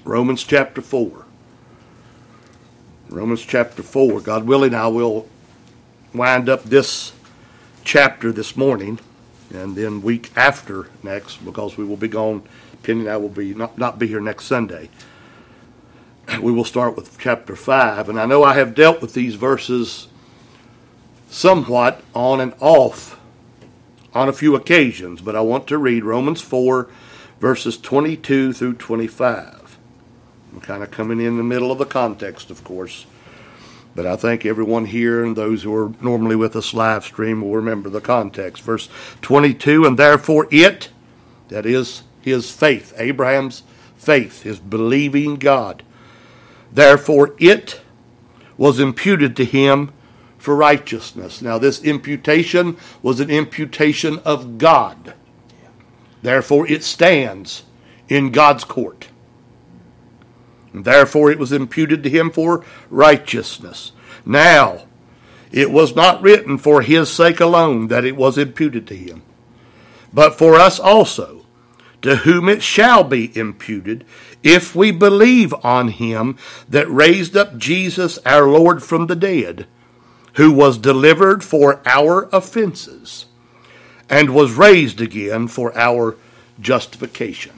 Romans chapter 4. Romans chapter 4. God willing, I will wind up this chapter this morning, and then week after next, because we will be gone. Penny and I will be not be here next Sunday. We will start with chapter 5, and I know I have dealt with these verses somewhat on and off on a few occasions, but I want to read Romans 4, verses 22 through 25. I'm kind of coming in the middle of the context, of course, but I think everyone here and those who are normally with us live stream will remember the context. Verse 22, and therefore it, that is his faith, Abraham's faith, his believing God, therefore it was imputed to him for righteousness. Now this imputation was an imputation of God. Therefore it stands in God's court. And therefore it was imputed to him for righteousness. Now, it was not written for his sake alone that it was imputed to him, but for us also, to whom it shall be imputed, if we believe on him that raised up Jesus our Lord from the dead, who was delivered for our offenses, and was raised again for our justification.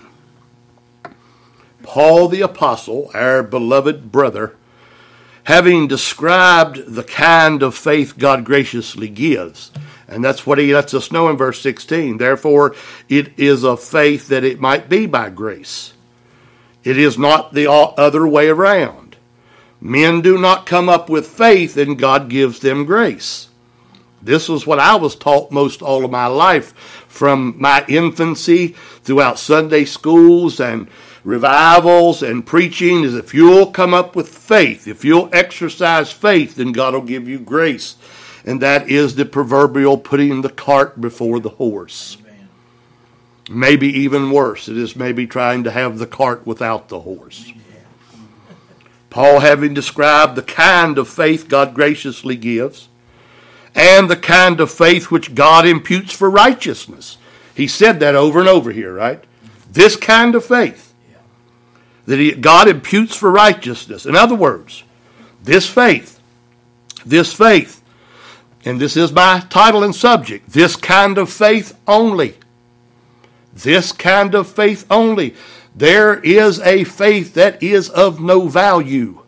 Paul the Apostle, our beloved brother, having described the kind of faith God graciously gives, and that's what he lets us know in verse 16, therefore it is of faith that it might be by grace. It is not the other way around. Men do not come up with faith and God gives them grace. This was what I was taught most all of my life, from my infancy throughout Sunday schools and revivals and preaching, is if you'll come up with faith, if you'll exercise faith, then God will give you grace. And that is the proverbial putting the cart before the horse. Amen. Maybe even worse, it is maybe trying to have the cart without the horse. Yeah. Paul, having described the kind of faith God graciously gives, and the kind of faith which God imputes for righteousness. He said that over and over here, right? This kind of faith that God imputes for righteousness. In other words, this faith, and this is my title and subject, this kind of faith only. This kind of faith only. There is a faith that is of no value.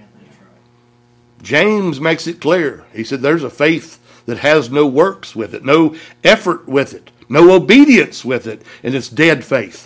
James makes it clear. He said there's a faith that has no works with it, no effort with it, no obedience with it, and it's dead faith.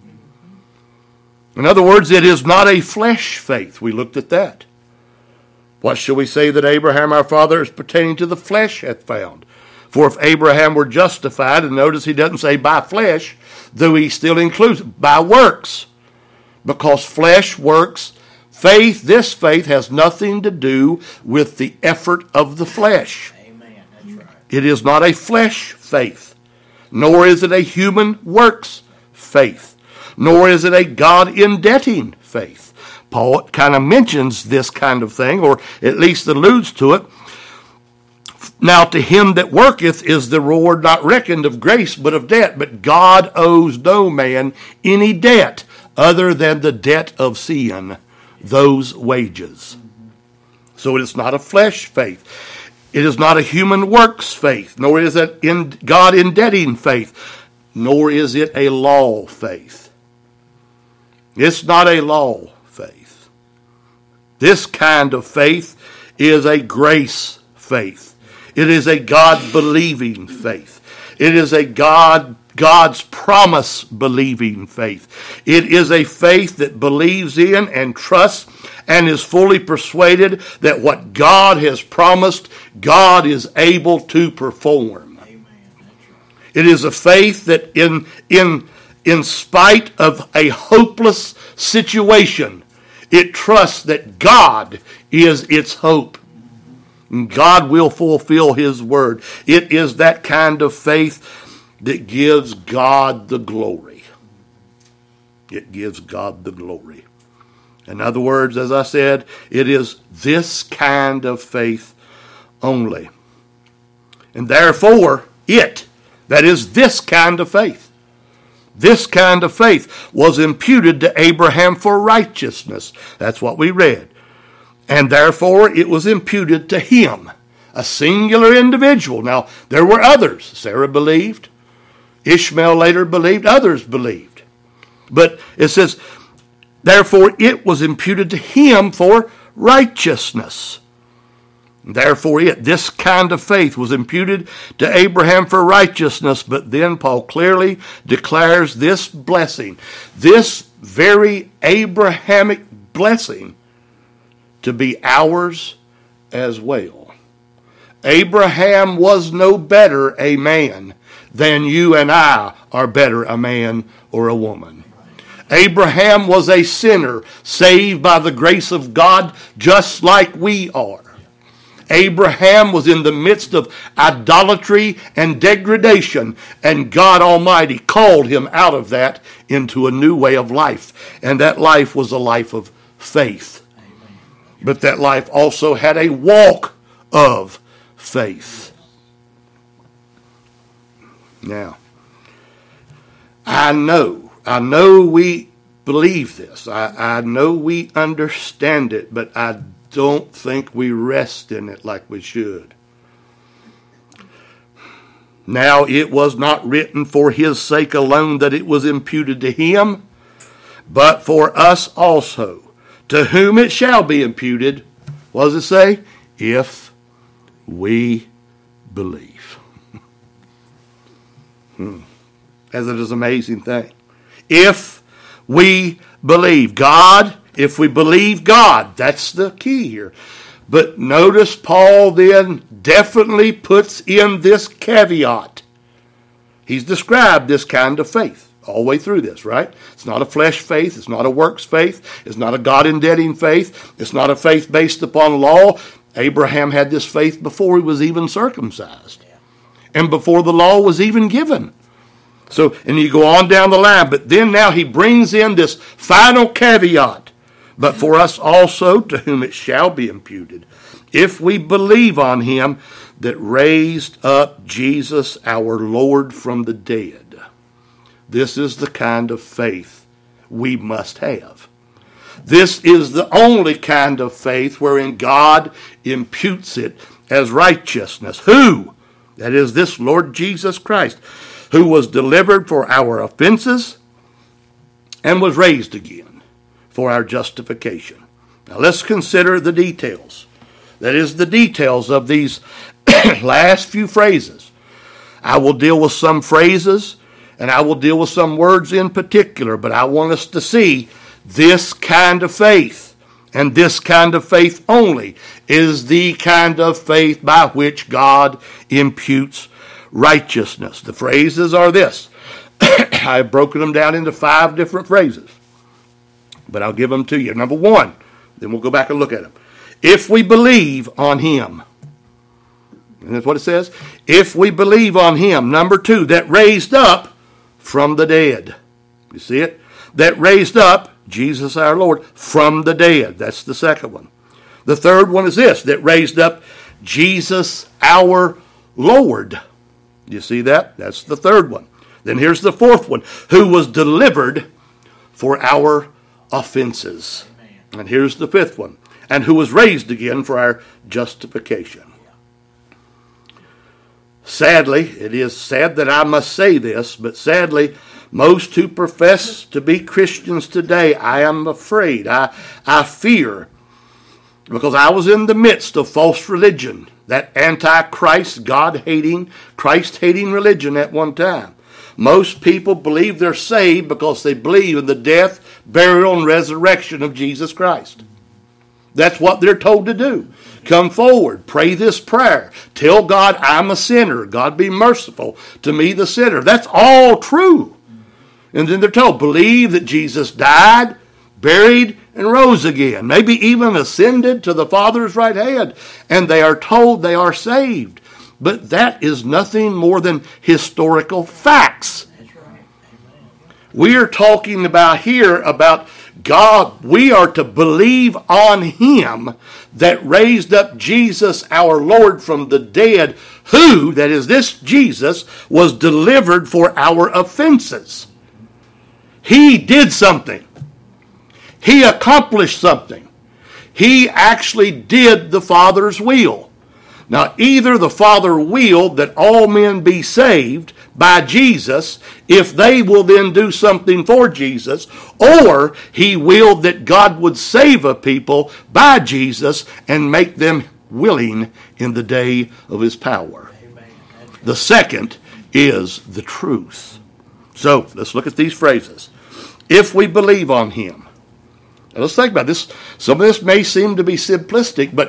In other words, it is not a flesh faith. We looked at that. What shall we say that Abraham our father is pertaining to the flesh hath found? For if Abraham were justified, and notice he doesn't say by flesh, though he still includes by works. Because flesh works, faith, this faith has nothing to do with the effort of the flesh. Amen. That's right. It is not a flesh faith, nor is it a human works faith, nor is it a God-indebting faith. Paul kind of mentions this kind of thing, or at least alludes to it. Now to him that worketh is the reward not reckoned of grace, but of debt. But God owes no man any debt other than the debt of sin, those wages. So it is not a flesh faith. It is not a human works faith, nor is it in God-indebting faith, nor is it a law faith. It's not a law faith. This kind of faith is a grace faith. It is a God-believing faith. It is a God's promise-believing faith. It is a faith that believes in and trusts and is fully persuaded that what God has promised, God is able to perform. Amen. It is a faith that in spite of a hopeless situation, it trusts that God is its hope. And God will fulfill his word. It is that kind of faith that gives God the glory. It gives God the glory. In other words, as I said, it is this kind of faith only. And therefore, that is this kind of faith. This kind of faith was imputed to Abraham for righteousness. That's what we read. And therefore it was imputed to him, a singular individual. Now, there were others. Sarah believed. Ishmael later believed. Others believed. But it says, therefore it was imputed to him for righteousness. Therefore this kind of faith was imputed to Abraham for righteousness. But then Paul clearly declares this blessing, this very Abrahamic blessing, to be ours as well. Abraham was no better a man than you and I are better a man or a woman. Abraham was a sinner saved by the grace of God just like we are. Abraham was in the midst of idolatry and degradation, and God Almighty called him out of that into a new way of life. And that life was a life of faith. But that life also had a walk of faith. Now, I know we believe this. I know we understand it, but I don't think we rest in it like we should. Now, it was not written for his sake alone that it was imputed to him, but for us also, to whom it shall be imputed. What does it say? If we believe. As it is an amazing thing. If we believe God, if we believe God, that's the key here. But notice Paul then definitely puts in this caveat. He's described this kind of faith all the way through this, right? It's not a flesh faith. It's not a works faith. It's not a God-indebting faith. It's not a faith based upon law. Abraham had this faith before he was even circumcised and before the law was even given. So, and you go on down the line, but then now he brings in this final caveat. But for us also, to whom it shall be imputed, if we believe on him that raised up Jesus our Lord from the dead. This is the kind of faith we must have. This is the only kind of faith wherein God imputes it as righteousness. Who? That is this Lord Jesus Christ, who was delivered for our offenses and was raised again for our justification. Now let's consider the details. That is the details of these last few phrases. I will deal with some phrases and I will deal with some words in particular, but I want us to see this kind of faith, and this kind of faith only, is the kind of faith by which God imputes righteousness. The phrases are this. I've broken them down into 5 different phrases, but I'll give them to you. Number 1, then we'll go back and look at them. If we believe on him. And that's what it says. If we believe on him. Number 2, that raised up from the dead. You see it? That raised up Jesus our Lord from the dead. That's the second one. The third one is this. That raised up Jesus our Lord. You see that? That's the third one. Then here's the fourth one. Who was delivered for our offenses. Amen. And here's the fifth one. And who was raised again for our justification. Sadly, it is sad that I must say this, but sadly, most who profess to be Christians today, I am afraid, I fear, because I was in the midst of false religion, that anti-Christ, God-hating, Christ-hating religion at one time. Most people believe they're saved because they believe in the death, burial, and resurrection of Jesus Christ. That's what they're told to do. Come forward, pray this prayer. Tell God I'm a sinner. God be merciful to me, the sinner. That's all true. And then they're told, believe that Jesus died, buried, and rose again. Maybe even ascended to the Father's right hand. And they are told they are saved. But that is nothing more than historical facts. We are talking about here about God. We are to believe on him that raised up Jesus our Lord from the dead, who, that is this Jesus, was delivered for our offenses. He did something. He accomplished something. He actually did the Father's will. Now, either the Father willed that all men be saved by Jesus, if they will then do something for Jesus, or he willed that God would save a people by Jesus and make them willing in the day of his power. The second is the truth. So, let's look at these phrases. If we believe on him. Now, let's think about this. Some of this may seem to be simplistic, but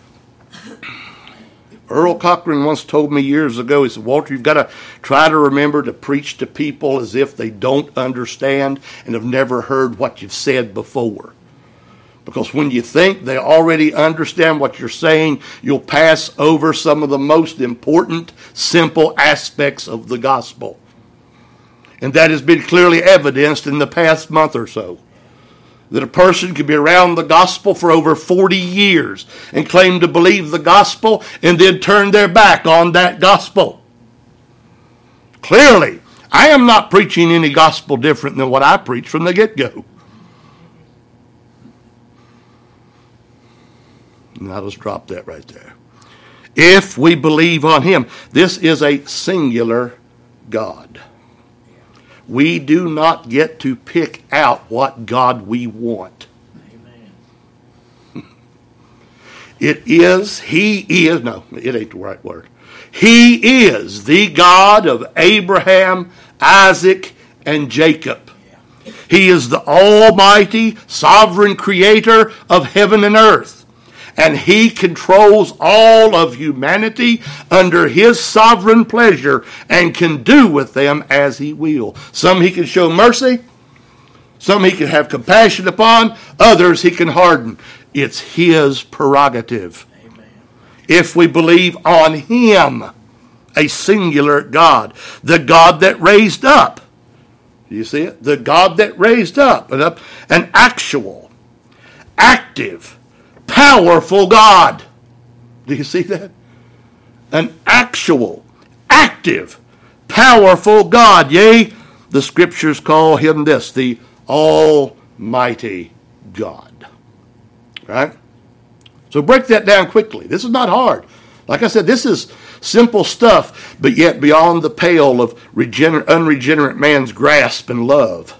Earl Cochran once told me years ago, he said, Walter, you've got to try to remember to preach to people as if they don't understand and have never heard what you've said before. Because when you think they already understand what you're saying, you'll pass over some of the most important, simple aspects of the gospel. And that has been clearly evidenced in the past month or so. That a person could be around the gospel for over 40 years and claim to believe the gospel and then turn their back on that gospel. Clearly, I am not preaching any gospel different than what I preach from the get-go. Now let's drop that right there. If we believe on him, this is a singular God. We do not get to pick out what God we want. Amen. He is, no, it ain't the right word. He is the God of Abraham, Isaac, and Jacob. He is the almighty, sovereign creator of heaven and earth. And he controls all of humanity under his sovereign pleasure and can do with them as he will. Some he can show mercy. Some he can have compassion upon. Others he can harden. It's his prerogative. Amen. If we believe on him, a singular God, the God that raised up. Do you see it? The God that raised up. An actual, active, powerful God. Do you see that? An actual, active, powerful God. Yea, the scriptures call him this, the Almighty God. Right? So break that down quickly. This is not hard. Like I said, this is simple stuff, but yet beyond the pale of unregenerate man's grasp and love.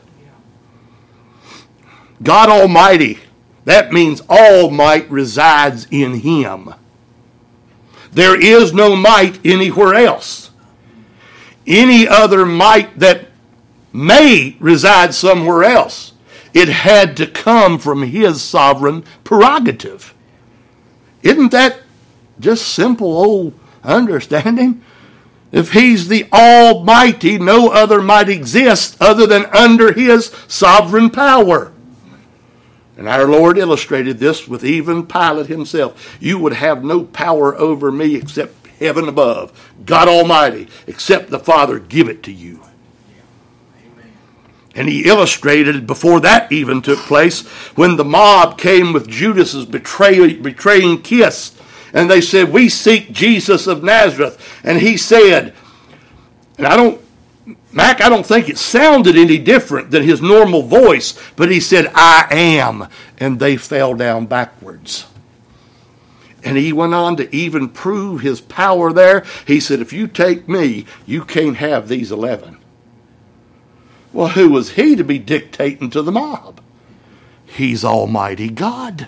God Almighty. That means all might resides in him. There is no might anywhere else. Any other might that may reside somewhere else, it had to come from his sovereign prerogative. Isn't that just simple old understanding? If he's the Almighty, no other might exist other than under his sovereign power. And our Lord illustrated this with even Pilate himself. You would have no power over me except heaven above, God Almighty, except the Father give it to you. Amen. And he illustrated before that even took place when the mob came with Judas's betraying kiss. And they said, we seek Jesus of Nazareth. And he said, and I don't think it sounded any different than his normal voice, but he said, I am. And they fell down backwards. And he went on to even prove his power there. He said, if you take me, you can't have these 11. Well, who was he to be dictating to the mob? He's Almighty God.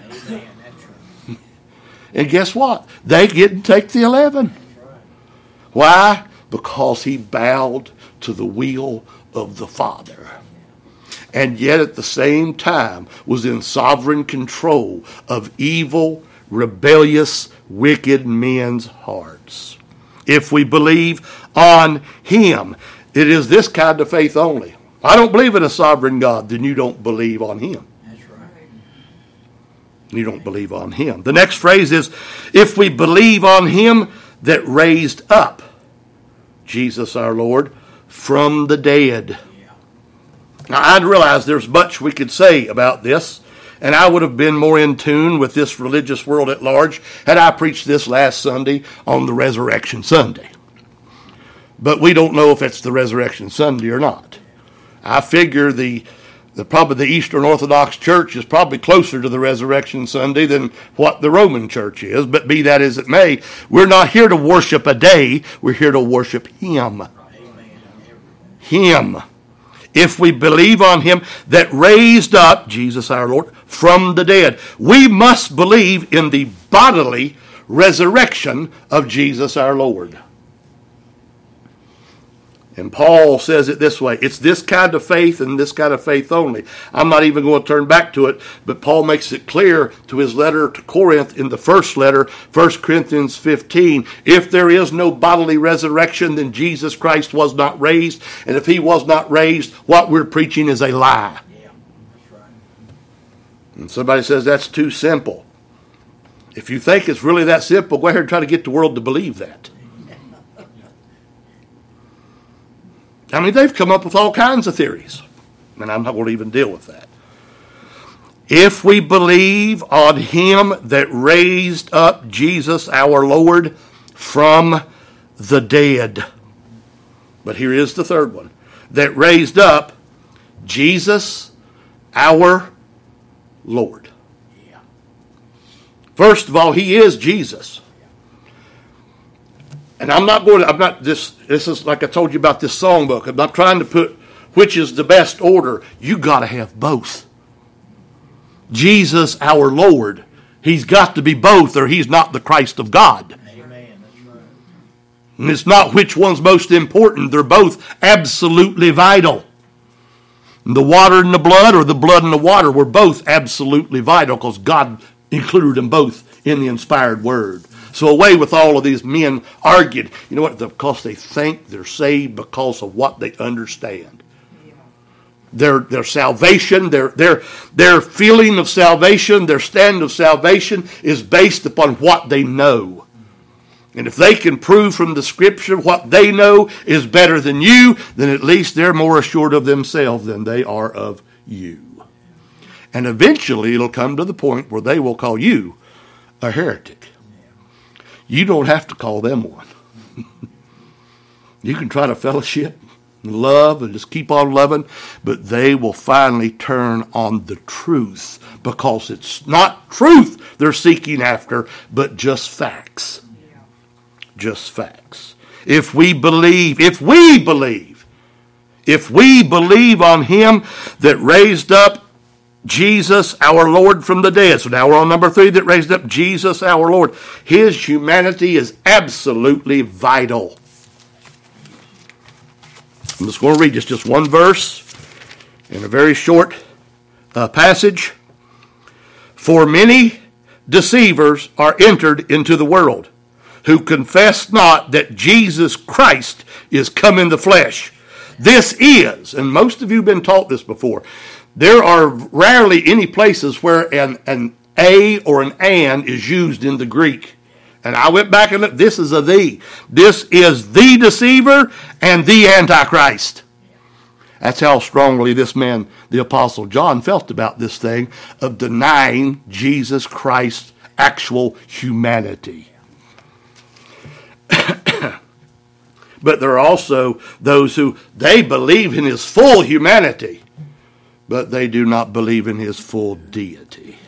And guess what? They didn't take the 11. Why? Because he bowed to the will of the Father. And yet at the same time was in sovereign control of evil, rebellious, wicked men's hearts. If we believe on him, it is this kind of faith only. I don't believe in a sovereign God, then you don't believe on him. That's right. You don't believe on him. The next phrase is, if we believe on him that raised up Jesus our Lord from the dead. Now, I realize there's much we could say about this, and I would have been more in tune with this religious world at large had I preached this last Sunday on the Resurrection Sunday. But we don't know if it's the Resurrection Sunday or not. I figure probably the Eastern Orthodox Church is probably closer to the Resurrection Sunday than what the Roman Church is. But be that as it may, we're not here to worship a day. We're here to worship Him. Him. If we believe on Him that raised up Jesus our Lord from the dead, we must believe in the bodily resurrection of Jesus our Lord. And Paul says it this way. It's this kind of faith and this kind of faith only. I'm not even going to turn back to it, but Paul makes it clear to his letter to Corinth in the first letter, 1 Corinthians 15. If there is no bodily resurrection, then Jesus Christ was not raised. And if He was not raised, what we're preaching is a lie. Yeah, that's right. And somebody says that's too simple. If you think it's really that simple, go ahead and try to get the world to believe that. I mean, they've come up with all kinds of theories, and I'm not going to even deal with that. If we believe on Him that raised up Jesus our Lord from the dead. But here is the third one. That raised up Jesus our Lord. First of all, He is Jesus. And this is like I told you about this songbook. I'm not trying to put which is the best order. You got to have both. Jesus our Lord. He's got to be both or He's not the Christ of God. Amen. That's right. And it's not which one's most important. They're both absolutely vital. The water and the blood or the blood and the water were both absolutely vital because God included them both in the inspired word. So away with all of these men argued. You know what? Because they think they're saved because of what they understand. Yeah. Their salvation, their feeling of salvation, their stand of salvation is based upon what they know. And if they can prove from the Scripture what they know is better than you, then at least they're more assured of themselves than they are of you. And eventually it'll come to the point where they will call you a heretic. You don't have to call them one. You can try to fellowship and love and just keep on loving, but they will finally turn on the truth because it's not truth they're seeking after, but just facts. Yeah. Just facts. If we believe on Him that raised up Jesus our Lord from the dead. So now we're on number 3, that raised up Jesus our Lord. His humanity is absolutely vital. I'm just going to read just one verse in a very short passage. For many deceivers are entered into the world, who confess not that Jesus Christ is come in the flesh. This is, and most of you have been taught this before, there are rarely any places where an a or an and is used in the Greek. And I went back and looked. This is a the. This is the deceiver and the Antichrist. That's how strongly this man, the Apostle John, felt about this thing of denying Jesus Christ's actual humanity. But there are also those who, they believe in His full humanity, but they do not believe in His full deity.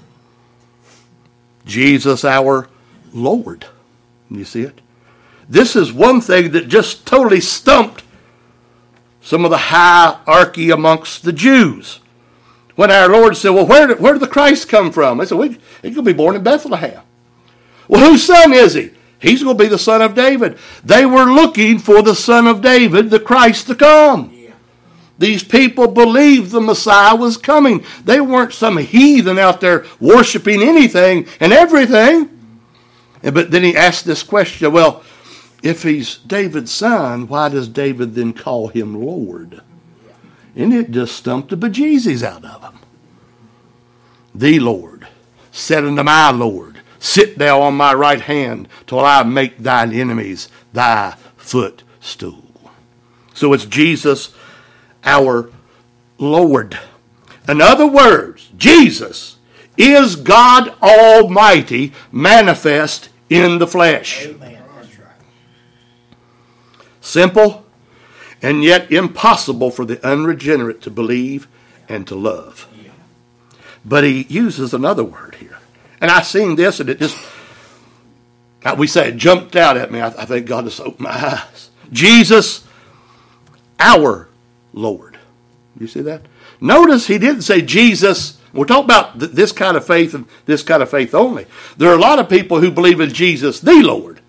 Jesus our Lord. You see it? This is one thing that just totally stumped some of the hierarchy amongst the Jews. When our Lord said, well, where did the Christ come from? They said, well, He's going to be born in Bethlehem. Well, whose son is He? He's going to be the son of David. They were looking for the son of David, the Christ to come. These people believed the Messiah was coming. They weren't some heathen out there worshiping anything and everything. But then he asked this question, well, if He's David's son, why does David then call Him Lord? And it just stumped the bejesus out of him. The Lord said unto my Lord, sit thou on my right hand till I make thine enemies thy footstool. So it's Jesus our Lord. In other words, Jesus is God Almighty manifest in the flesh. Amen. That's right. Simple. and yet impossible for the unregenerate to believe and to love. But he uses another word here. And I seen this, and it just, we say it jumped out at me. I think God just opened my eyes. Jesus, our Lord. You see that? Notice he didn't say Jesus. We're talking about this kind of faith and this kind of faith only. There are a lot of people who believe in Jesus, the Lord.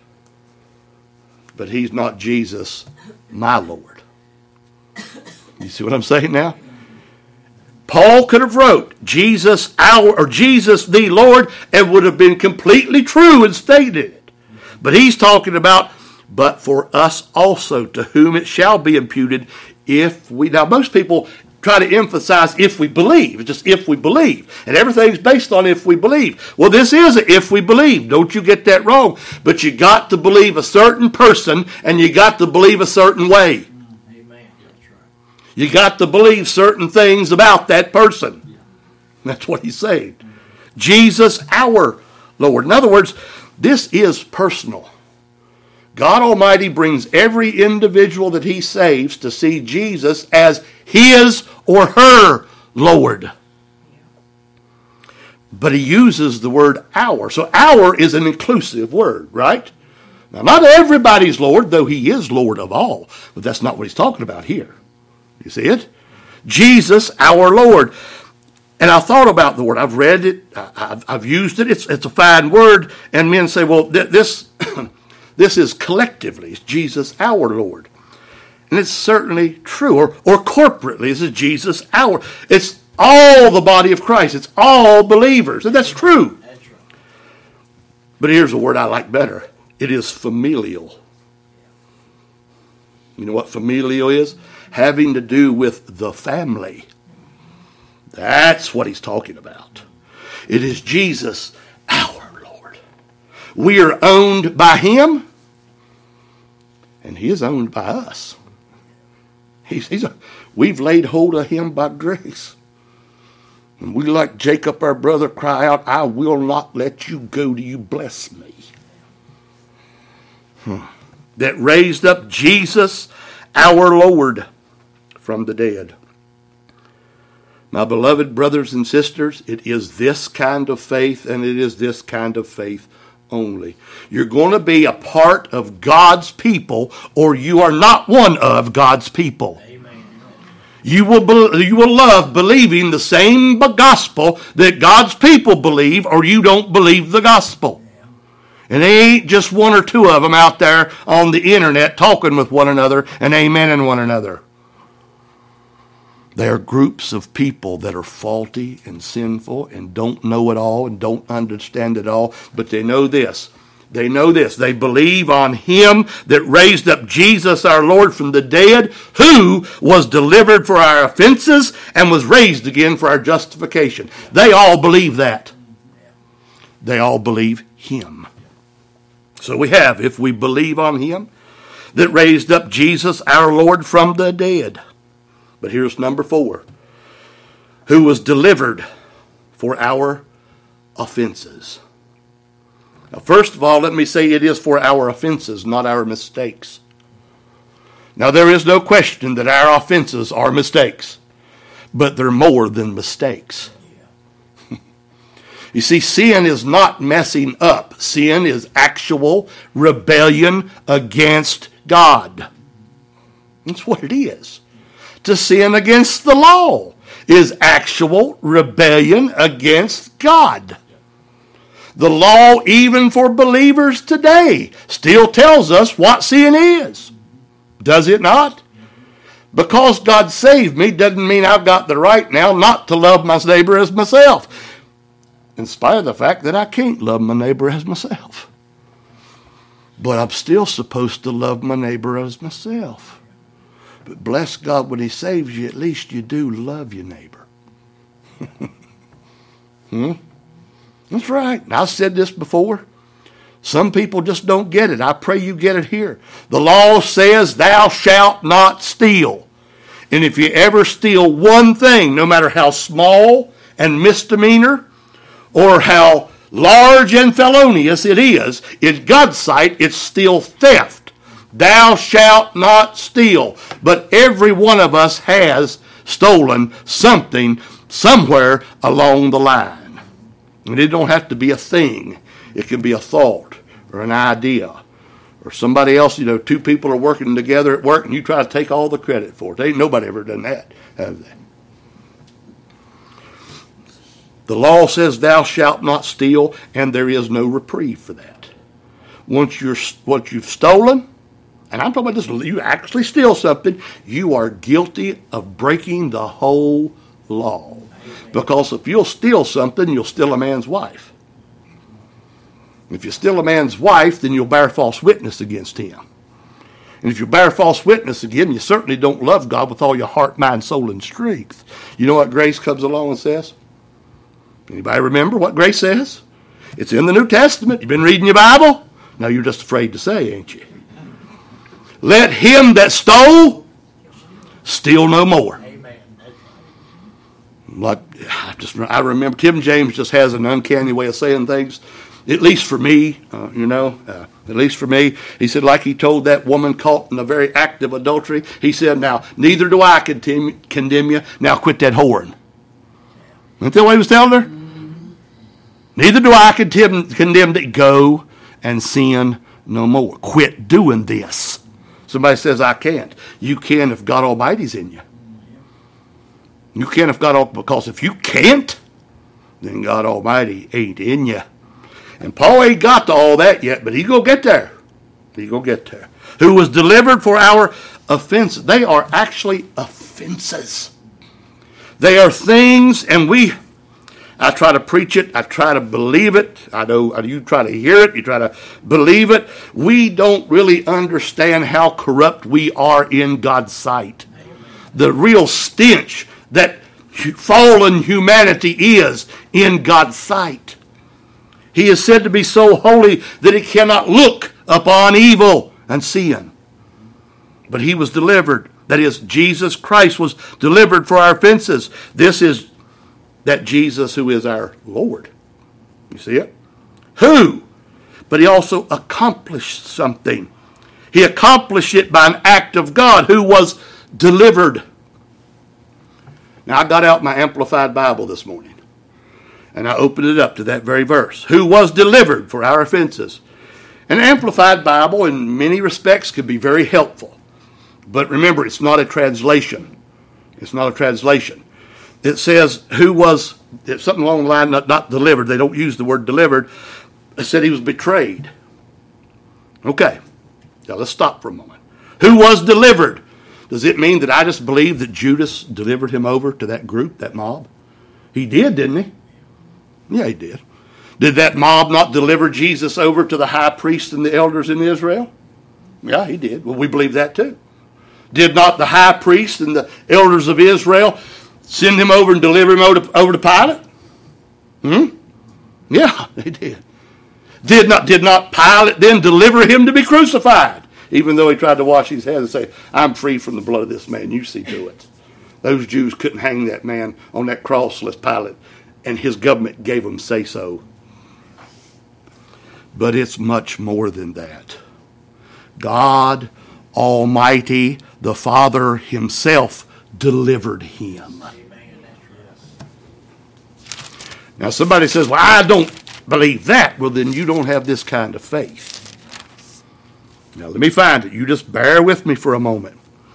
But he's not Jesus, my Lord. You see what I'm saying now? Paul could have wrote Jesus our or Jesus the Lord and would have been completely true and stated it. But he's talking about, but for us also, to whom it shall be imputed if we. Now most people try to emphasize if we believe. It's just if we believe. And everything's based on if we believe. Well, this is a if we believe. Don't you get that wrong. But you got to believe a certain person and you got to believe a certain way. Amen. That's right. You got to believe certain things about that person. That's what he's saying. Jesus, our Lord. In other words, this is personal. God Almighty brings every individual that he saves to see Jesus as his or her Lord. But he uses the word our. So our is an inclusive word, right? Now, not everybody's Lord, though he is Lord of all. But that's not what he's talking about here. You see it? Jesus, our Lord. And I thought about the word. I've read it. I've used it. It's a fine word. And men say, well, this is collectively. It's Jesus, our Lord. And it's certainly true. Or corporately, this is Jesus, our. It's all the body of Christ. It's all believers. And that's true. That's right. But here's a word I like better. It is familial. You know what familial is? Having to do with the family. That's what he's talking about. It is Jesus, our Lord. We are owned by him, and he is owned by us. We've laid hold of him by grace. And we, like Jacob, our brother, cry out, I will not let you go till you bless me. That raised up Jesus, our Lord, from the dead. My beloved brothers and sisters, it is this kind of faith, and it is this kind of faith only. You're going to be a part of God's people, or you are not one of God's people. Amen. You will love believing the same gospel that God's people believe, or you don't believe the gospel. And they ain't just one or two of them out there on the internet talking with one another and amening one another. They are groups of people that are faulty and sinful and don't know it all and don't understand it all. But they know this. They know this. They believe on him that raised up Jesus our Lord from the dead, who was delivered for our offenses and was raised again for our justification. They all believe that. They all believe him. So we have, if we believe on him that raised up Jesus our Lord from the dead. But here's number 4. Who was delivered for our offenses. Now, first of all, let me say it is for our offenses, not our mistakes. Now, there is no question that our offenses are mistakes. But they're more than mistakes. You see, sin is not messing up. Sin is actual rebellion against God. That's what it is. To sin against the law is actual rebellion against God. The law, even for believers today, still tells us what sin is. Does it not? Because God saved me doesn't mean I've got the right now not to love my neighbor as myself. In spite of the fact that I can't love my neighbor as myself. But I'm still supposed to love my neighbor as myself. But bless God, when he saves you, at least you do love your neighbor. That's right. And I've said this before. Some people just don't get it. I pray you get it here. The law says thou shalt not steal. And if you ever steal one thing, no matter how small and misdemeanor, or how large and felonious it is, in God's sight, it's still theft. thou shalt not steal. But every one of us has stolen something somewhere along the line. And it don't have to be a thing. It can be a thought or an idea. Or somebody else, two people are working together at work and you try to take all the credit for it. Ain't nobody ever done that, have they? The law says thou shalt not steal, and there is no reprieve for that. Once what you've stolen, and I'm talking about this, you actually steal something, you are guilty of breaking the whole law. Because if you'll steal something, you'll steal a man's wife. If you steal a man's wife, then you'll bear false witness against him. And if you bear false witness again, you certainly don't love God with all your heart, mind, soul, and strength. You know what grace comes along and says? Anybody remember what grace says? It's in the New Testament. You've been reading your Bible? Now you're just afraid to say, ain't you? Let him that stole steal no more. Amen. Like I remember Tim James just has an uncanny way of saying things. At least for me, at least for me. He said, like he told that woman caught in a very act of adultery, he said, now, neither do I condemn you. Now quit that whoring. Isn't that what he was telling her? Neither do I condemn thee. Go and sin no more. Quit doing this. Somebody says, I can't. You can if God Almighty's in you. You can if because if you can't, then God Almighty ain't in you. And Paul ain't got to all that yet, but he's going to get there. He's going to get there. Who was delivered for our offenses. They are actually offenses. They are things, and I try to preach it. I try to believe it. I know you try to hear it. You try to believe it. We don't really understand how corrupt we are in God's sight. The real stench that fallen humanity is in God's sight. He is said to be so holy that he cannot look upon evil and sin. But he was delivered. That is, Jesus Christ was delivered for our offenses. This is that Jesus who is our Lord. You see it? Who? But he also accomplished something. He accomplished it by an act of God who was delivered. Now I got out my Amplified Bible this morning. And I opened it up to that very verse. Who was delivered for our offenses. An Amplified Bible in many respects could be very helpful. But remember, it's not a translation. It's not a translation. It says who was, it's something along the line, not delivered. They don't use the word delivered. It said he was betrayed. Okay. Now let's stop for a moment. Who was delivered? Does it mean that I just believe that Judas delivered him over to that group, that mob? He did, didn't he? Yeah, he did. Did that mob not deliver Jesus over to the high priest and the elders in Israel? Yeah, he did. Well, we believe that too. Did not the high priest and the elders of Israel send him over and deliver him over to Pilate? Yeah, they did. Did not Pilate then deliver him to be crucified? Even though he tried to wash his hands and say, I'm free from the blood of this man. You see to it. Those Jews couldn't hang that man on that cross unless Pilate and his government gave them say so. But it's much more than that. God Almighty, the Father himself, delivered him. Now somebody says, well, I don't believe that. Well, then you don't have this kind of faith. Now let me find it. You just bear with me for a moment.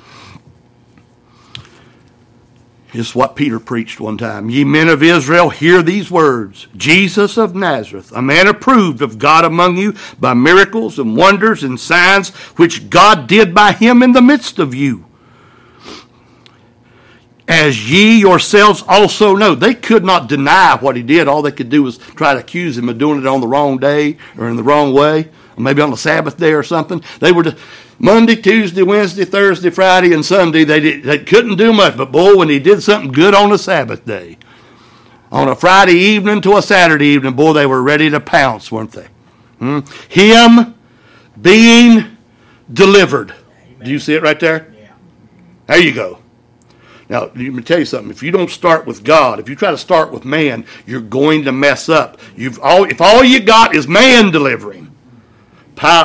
It's what Peter preached one time. Ye men of Israel, hear these words. Jesus of Nazareth, a man approved of God among you by miracles and wonders and signs, which God did by him in the midst of you. As ye yourselves also know. They could not deny what he did. All they could do was try to accuse him of doing it on the wrong day or in the wrong way. Or maybe on the Sabbath day or something. They were Monday, Tuesday, Wednesday, Thursday, Friday, and Sunday. They couldn't do much. But boy, when he did something good on a Sabbath day, on a Friday evening to a Saturday evening, boy, they were ready to pounce, weren't they? Him being delivered. Amen. Do you see it right there? Yeah. There you go. Now, let me tell you something. If you don't start with God, if you try to start with man, you're going to mess up. If all you got is man delivering,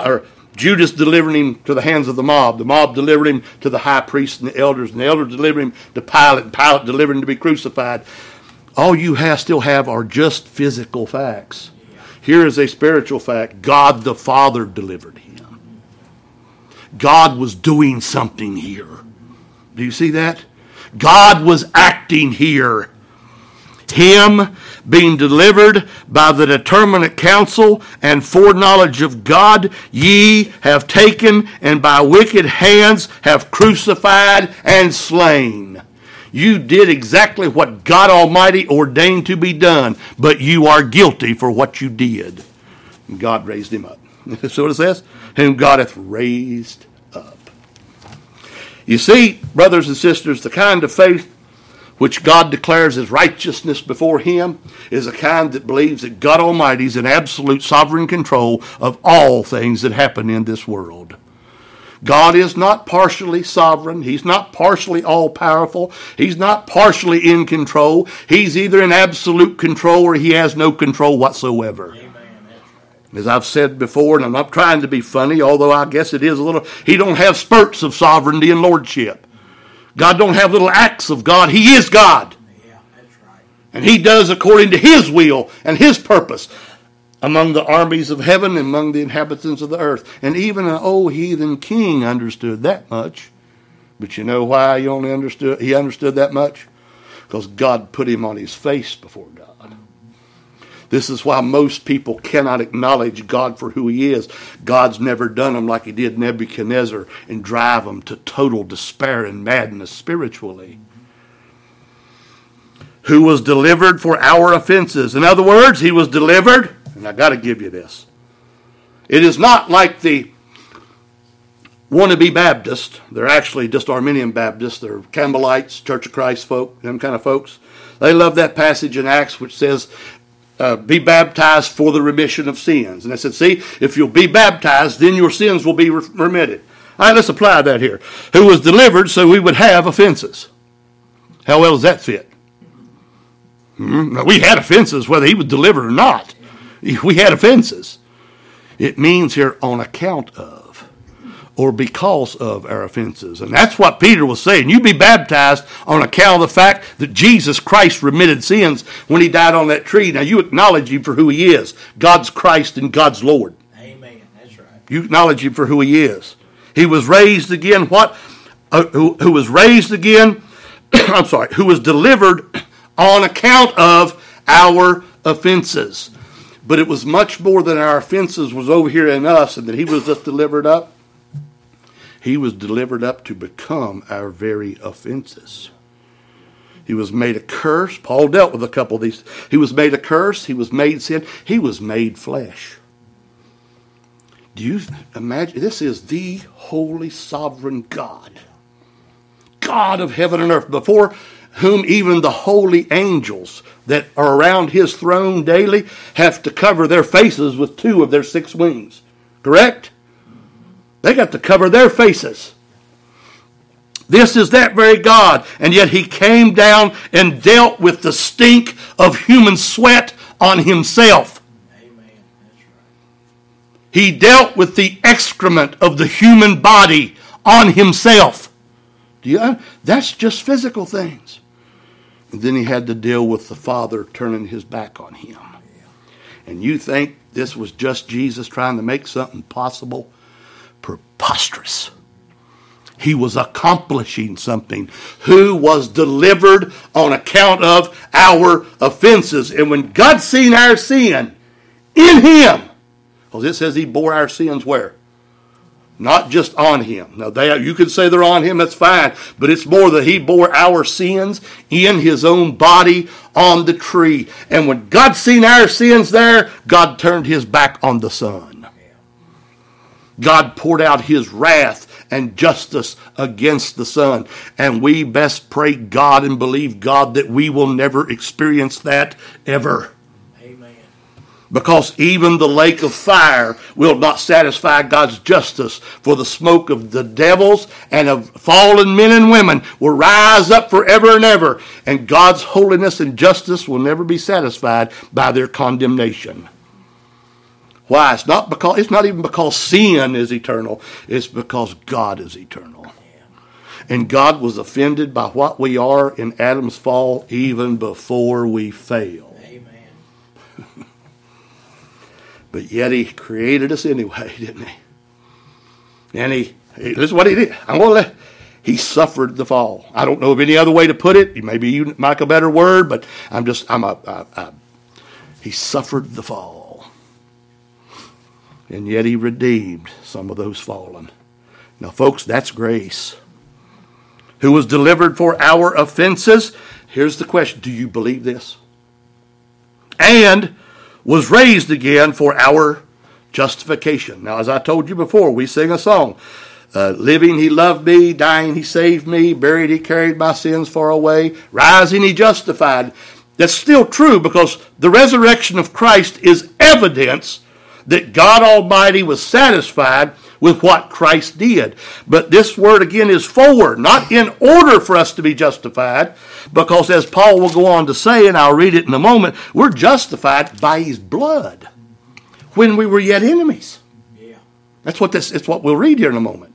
Judas delivered him to the hands of the mob delivered him to the high priest and the elders delivered him to Pilate, and Pilate delivered him to be crucified. All you still have are just physical facts. Here is a spiritual fact. God the Father delivered him. God was doing something here. Do you see that? God was acting here. Him being delivered by the determinate counsel and foreknowledge of God, ye have taken and by wicked hands have crucified and slain. You did exactly what God Almighty ordained to be done, but you are guilty for what you did. And God raised him up. That's what it says. Whom God hath raised up. You see, brothers and sisters, the kind of faith which God declares as righteousness before him is a kind that believes that God Almighty is in absolute sovereign control of all things that happen in this world. God is not partially sovereign. He's not partially all-powerful. He's not partially in control. He's either in absolute control or he has no control whatsoever. Amen. As I've said before, and I'm not trying to be funny, although I guess it is a little, he don't have spurts of sovereignty and lordship. God don't have little acts of God. He is God. Yeah, that's right. And he does according to his will and his purpose among the armies of heaven and among the inhabitants of the earth. And even an old heathen king understood that much. But you know why he understood that much? Because God put him on his face before God. This is why most people cannot acknowledge God for who he is. God's never done them like he did Nebuchadnezzar and drive them to total despair and madness spiritually. Who was delivered for our offenses. In other words, he was delivered, and I got to give you this. It is not like the wannabe Baptist. They're actually just Arminian Baptists. They're Campbellites, Church of Christ folk, them kind of folks. They love that passage in Acts which says, be baptized for the remission of sins. And I said, see, if you'll be baptized, then your sins will be remitted. All right, let's apply that here. Who was delivered so we would have offenses. How well does that fit? Now, we had offenses whether he was delivered or not. We had offenses. It means here on account of or because of our offenses. And that's what Peter was saying. You be baptized on account of the fact that Jesus Christ remitted sins when he died on that tree. Now you acknowledge him for who he is. God's Christ and God's Lord. Amen. That's right. You acknowledge him for who he is. He was raised again. What? Who was raised again? I'm sorry. Who was delivered on account of our offenses. But it was much more than our offenses was over here in us and that he was just delivered up. He was delivered up to become our very offenses. He was made a curse. Paul dealt with a couple of these. He was made a curse. He was made sin. He was made flesh. Do you imagine? This is the holy sovereign God. God of heaven and earth, before whom even the holy angels that are around his throne daily have to cover their faces with 2 of their 6 wings. Correct? They got to cover their faces. This is that very God. And yet he came down and dealt with the stink of human sweat on himself. Amen. That's right. He dealt with the excrement of the human body on himself. That's just physical things. And then he had to deal with the Father turning his back on him. And you think this was just Jesus trying to make something possible? Preposterous. He was accomplishing something. Who was delivered on account of our offenses. And when God seen our sin in him, because it says he bore our sins where? Not just on him. Now, you could say they're on him, that's fine. But it's more that he bore our sins in his own body on the tree. And when God seen our sins there, God turned his back on the Son. God poured out his wrath and justice against the Son. And we best pray God and believe God that we will never experience that ever. Amen. Because even the lake of fire will not satisfy God's justice. For the smoke of the devils and of fallen men and women will rise up forever and ever. And God's holiness and justice will never be satisfied by their condemnation. Why? It's not even because sin is eternal. It's because God is eternal. And God was offended by what we are in Adam's fall even before we fail. Amen. But yet he created us anyway, didn't he? And this is what he did. He suffered the fall. I don't know of any other way to put it. Maybe you make a better word, but he suffered the fall. And yet he redeemed some of those fallen. Now, folks, that's grace. Who was delivered for our offenses. Here's the question. Do you believe this? And was raised again for our justification. Now, as I told you before, we sing a song. Living, he loved me. Dying, he saved me. Buried, he carried my sins far away. Rising, he justified. That's still true because the resurrection of Christ is evidence that God Almighty was satisfied with what Christ did. But this word again is for, not in order for us to be justified, because as Paul will go on to say, and I'll read it in a moment, we're justified by his blood when we were yet enemies. Yeah. It's what we'll read here in a moment.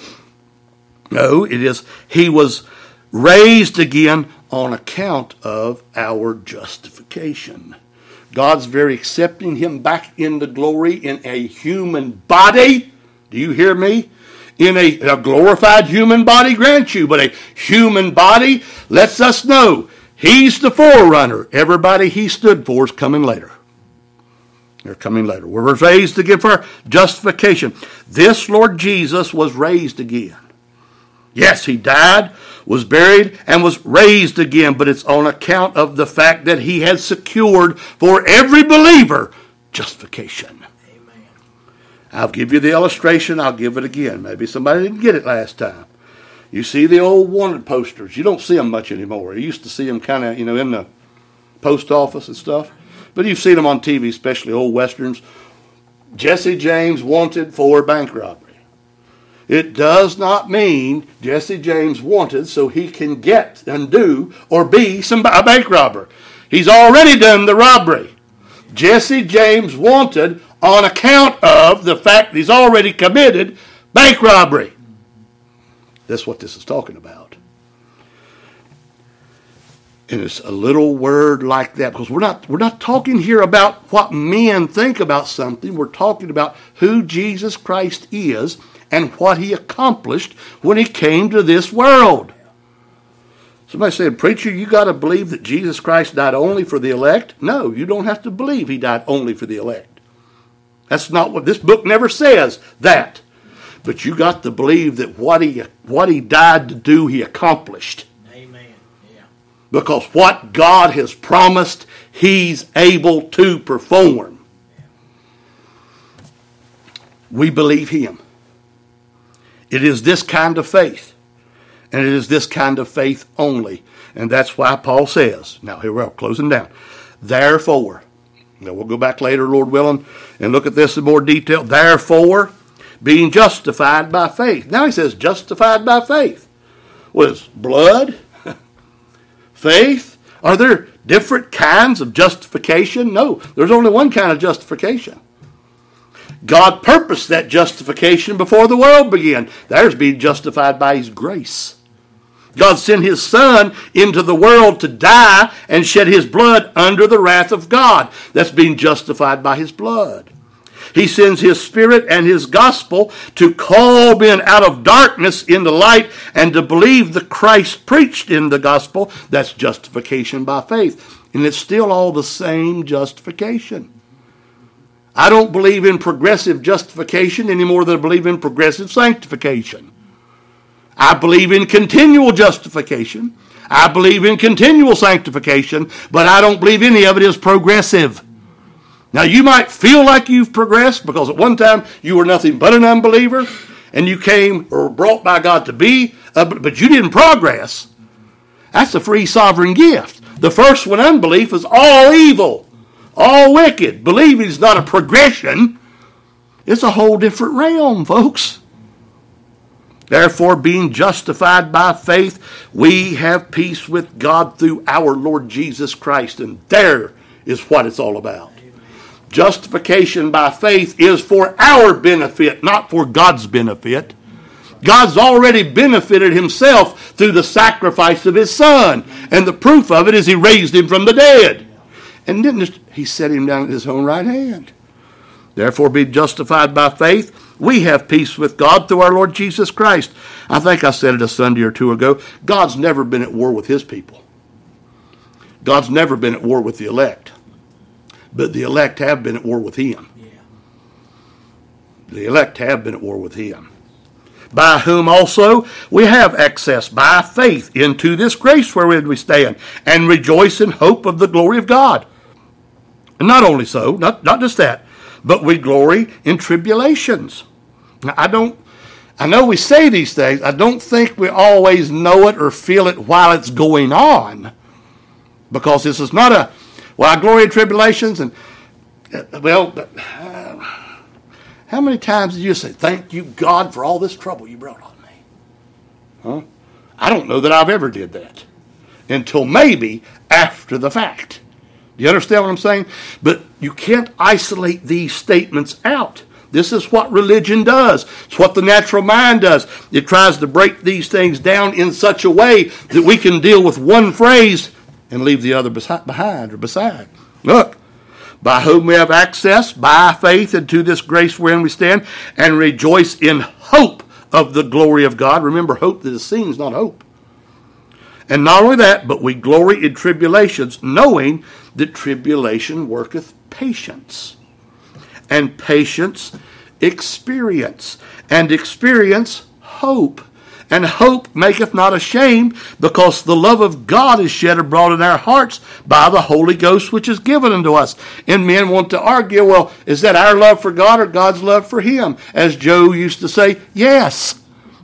No, it is he was raised again on account of our justification. God's very accepting him back into glory in a human body. Do you hear me? In a glorified human body grants you, but a human body lets us know he's the forerunner. Everybody he stood for is coming later. They're coming later. We're raised again for justification. This Lord Jesus was raised again. Yes, he died, was buried, and was raised again, but it's on account of the fact that he has secured for every believer justification. I'll give you the illustration. I'll give it again. Maybe somebody didn't get it last time. You see the old wanted posters. You don't see them much anymore. You used to see them kind of, in the post office and stuff. But you've seen them on TV, especially old westerns. Jesse James wanted for bank robbery. It does not mean Jesse James wanted so he can get and do or be a bank robber. He's already done the robbery. Jesse James wanted on account of the fact that he's already committed bank robbery. That's what this is talking about. And it's a little word like that because we're not talking here about what men think about something. We're talking about who Jesus Christ is and what he accomplished when he came to this world. Somebody said, preacher, you got to believe that Jesus Christ died only for the elect? No, you don't have to believe he died only for the elect. That's not what this book never says that. But you got to believe that what he died to do, he accomplished. Amen. Yeah. Because what God has promised, he's able to perform. We believe him. It is this kind of faith. And it is this kind of faith only. And that's why Paul says, now here we're closing down. Therefore, now we'll go back later, Lord willing, and look at this in more detail. Therefore, being justified by faith. Now he says justified by faith. What is blood? Faith? Are there different kinds of justification? No, there's only one kind of justification. God purposed that justification before the world began. There's being justified by his grace. God sent his Son into the world to die and shed his blood under the wrath of God. That's being justified by his blood. He sends his Spirit and his gospel to call men out of darkness into light and to believe the Christ preached in the gospel. That's justification by faith. And it's still all the same justification. I don't believe in progressive justification any more than I believe in progressive sanctification. I believe in continual justification. I believe in continual sanctification, but I don't believe any of it is progressive. Now, you might feel like you've progressed because at one time you were nothing but an unbeliever and you came or were brought by God to be, but you didn't progress. That's a free sovereign gift. The first one, unbelief, is all evil, all wicked. Believing is not a progression. It's a whole different realm, folks. Therefore, being justified by faith, we have peace with God through our Lord Jesus Christ. And there is what it's all about. Justification by faith is for our benefit, not for God's benefit. God's already benefited himself through the sacrifice of his Son. And the proof of it is he raised him from the dead. And then he set him down at his own right hand. Therefore, being justified by faith, we have peace with God through our Lord Jesus Christ. I think I said it a Sunday or two ago. God's never been at war with his people. God's never been at war with the elect. But the elect have been at war with him. Yeah. The elect have been at war with him. By whom also we have access by faith into this grace wherein we stand, and rejoice in hope of the glory of God. And not only so, not just that, but we glory in tribulations. Now, I know we say these things. I don't think we always know it or feel it while it's going on. Because this is not I glory in tribulations. And, how many times did you say, thank you, God, for all this trouble you brought on me? Huh? I don't know that I've ever did that. Until maybe after the fact. Do you understand what I'm saying? But you can't isolate these statements out. This is what religion does. It's what the natural mind does. It tries to break these things down in such a way that we can deal with one phrase and leave the other behind or beside. Look, by whom we have access by faith into this grace wherein we stand, and rejoice in hope of the glory of God. Remember, hope that is seen is not hope. And not only that, but we glory in tribulations, knowing that tribulation worketh patience. And patience, experience. And experience, hope. And hope maketh not ashamed, because the love of God is shed abroad in our hearts by the Holy Ghost which is given unto us. And men want to argue, well, is that our love for God or God's love for him? As Joe used to say, yes.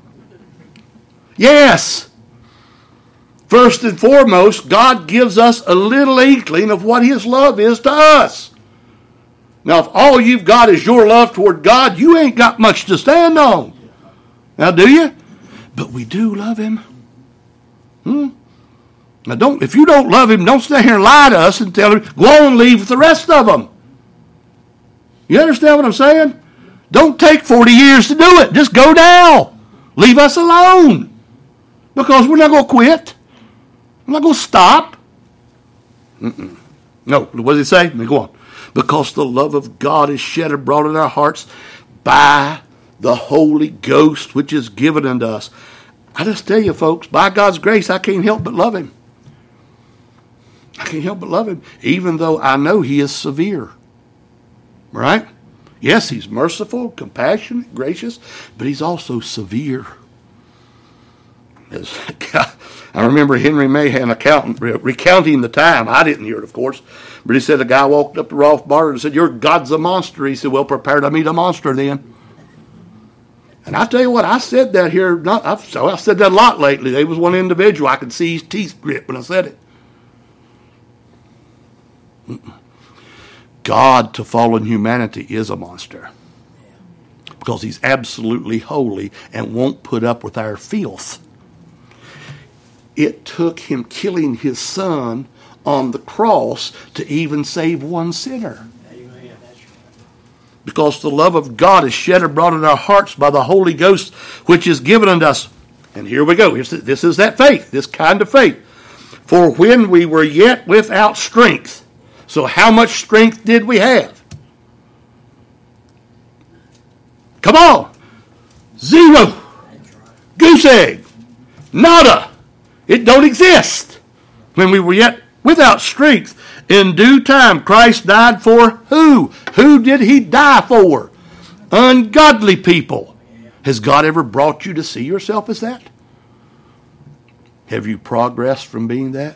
Yes. First and foremost, God gives us a little inkling of what his love is to us. Now, if all you've got is your love toward God, you ain't got much to stand on. Now, do you? But we do love him. Now, if you don't love him, don't stand here and lie to us and tell him, go on and leave with the rest of them. You understand what I'm saying? Don't take 40 years to do it. Just go now. Leave us alone. Because we're not going to quit. We're not going to stop. No, what does he say? Let me go on. Because the love of God is shed abroad in our hearts by the Holy Ghost which is given unto us. I just tell you, folks, by God's grace, I can't help but love him. I can't help but love him, even though I know he is severe. Right? Yes, he's merciful, compassionate, gracious, but he's also severe. I remember Henry Mahan, accountant, recounting the time. I didn't hear it, of course. But he said a guy walked up to Rolf Barter and said, your God's a monster. He said, well, prepare to meet a monster then. And I tell you what, I said that here. I said that a lot lately. There was one individual, I could see his teeth grit when I said it. God to fallen humanity is a monster. Because he's absolutely holy and won't put up with our filth. It took him killing his son on the cross to even save one sinner. Amen. That's right. Because the love of God is shed abroad in our hearts by the Holy Ghost which is given unto us. And here we go. This is that faith, this kind of faith. For when we were yet without strength. So how much strength did we have? Come on. Zero. Goose egg. Nada. It don't exist. When we were yet without strength, in due time Christ died for who? Who did he die for? Ungodly people. Has God ever brought you to see yourself as that? Have you progressed from being that?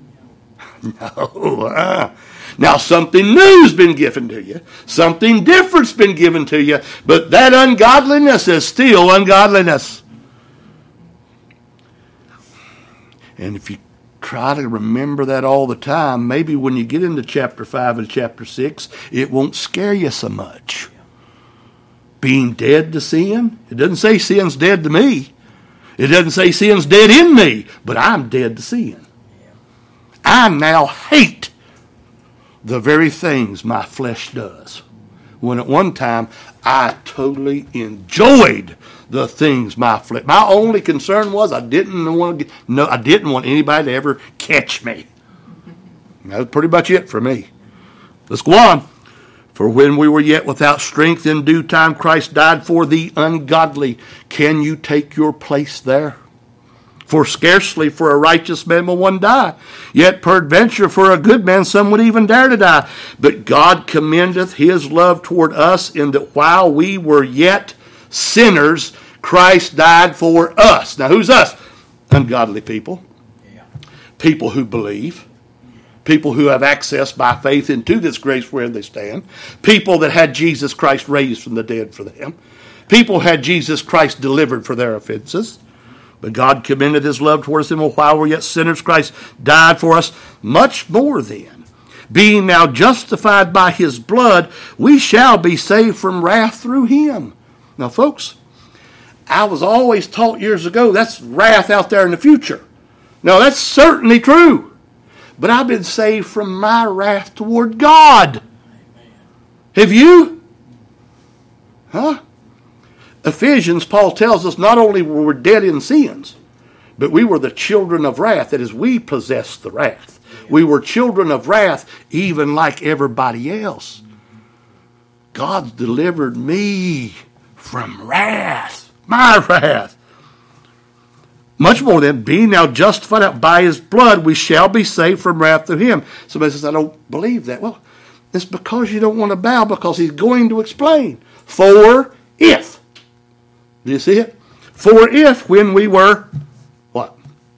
No. Now something new's been given to you. Something different's been given to you. But that ungodliness is still ungodliness. And if you try to remember that all the time, maybe when you get into chapter 5 and chapter 6, it won't scare you so much. Being dead to sin, it doesn't say sin's dead to me. It doesn't say sin's dead in me, but I'm dead to sin. I now hate the very things my flesh does. When at one time I totally enjoyed the things my flesh. My only concern was I didn't want anybody to ever catch me. That was pretty much it for me. Let's go on. For when we were yet without strength, in due time Christ died for the ungodly. Can you take your place there? For scarcely for a righteous man will one die. Yet peradventure for a good man some would even dare to die. But God commendeth his love toward us, in that while we were yet sinners, Christ died for us. Now who's us? Ungodly people. Yeah. People who believe. People who have access by faith into this grace where they stand. People that had Jesus Christ raised from the dead for them. People had Jesus Christ delivered for their offenses. But God commended his love towards them, while we were yet sinners, Christ died for us. Much more then, being now justified by his blood, we shall be saved from wrath through him. Now, folks, I was always taught years ago that's wrath out there in the future. Now, that's certainly true. But I've been saved from my wrath toward God. Amen. Have you? Huh? Ephesians, Paul tells us not only were we dead in sins, but we were the children of wrath. That is, we possessed the wrath. We were children of wrath even like everybody else. God delivered me from wrath. My wrath. Much more then, being now justified by his blood, we shall be saved from wrath through him. Somebody says, I don't believe that. Well, it's because you don't want to bow, because he's going to explain. For if. Do you see it? For if when we were, what?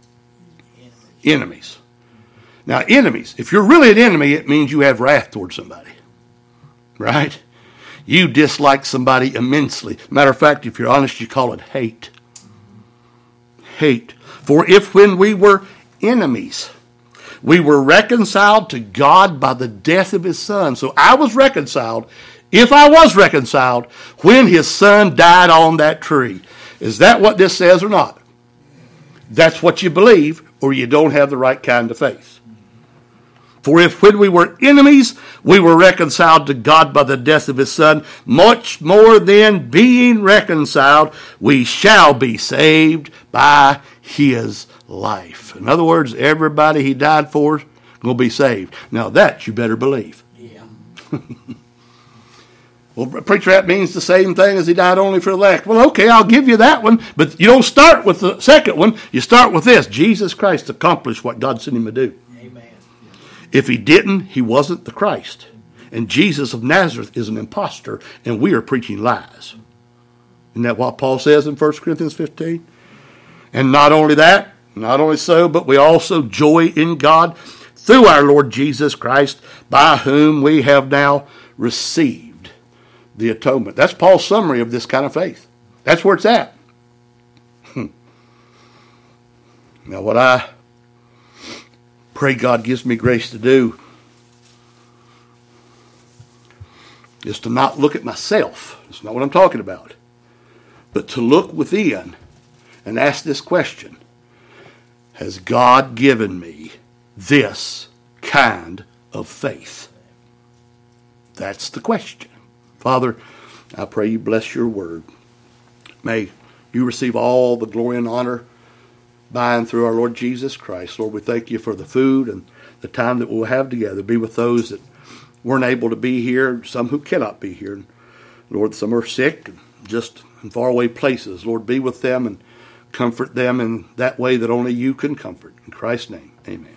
Enemies. Now, enemies. If you're really an enemy, it means you have wrath towards somebody. Right? You dislike somebody immensely. Matter of fact, if you're honest, you call it hate. Hate. For if when we were enemies, we were reconciled to God by the death of his Son. So I was reconciled. If I was reconciled when his Son died on that tree. Is that what this says or not? That's what you believe, or you don't have the right kind of faith. For if when we were enemies, we were reconciled to God by the death of his Son, much more then, being reconciled, we shall be saved by his life. In other words, everybody he died for will be saved. Now that you better believe. Yeah. Well, preacher, that means the same thing as he died only for the elect. Well, okay, I'll give you that one, but you don't start with the second one. You start with this. Jesus Christ accomplished what God sent him to do. Amen. If he didn't, he wasn't the Christ. And Jesus of Nazareth is an imposter, and we are preaching lies. Isn't that what Paul says in 1 Corinthians 15? And not only that, not only so, but we also joy in God through our Lord Jesus Christ, by whom we have now received the atonement. That's Paul's summary of this kind of faith. That's where it's at. Now, what I pray God gives me grace to do is to not look at myself. That's not what I'm talking about. But to look within and ask this question. Has God given me this kind of faith? That's the question. Father, I pray you bless your word. May you receive all the glory and honor by and through our Lord Jesus Christ. Lord, we thank you for the food and the time that we'll have together. Be with those that weren't able to be here, some who cannot be here. Lord, some are sick and just in faraway places. Lord, be with them and comfort them in that way that only you can comfort. In Christ's name, amen.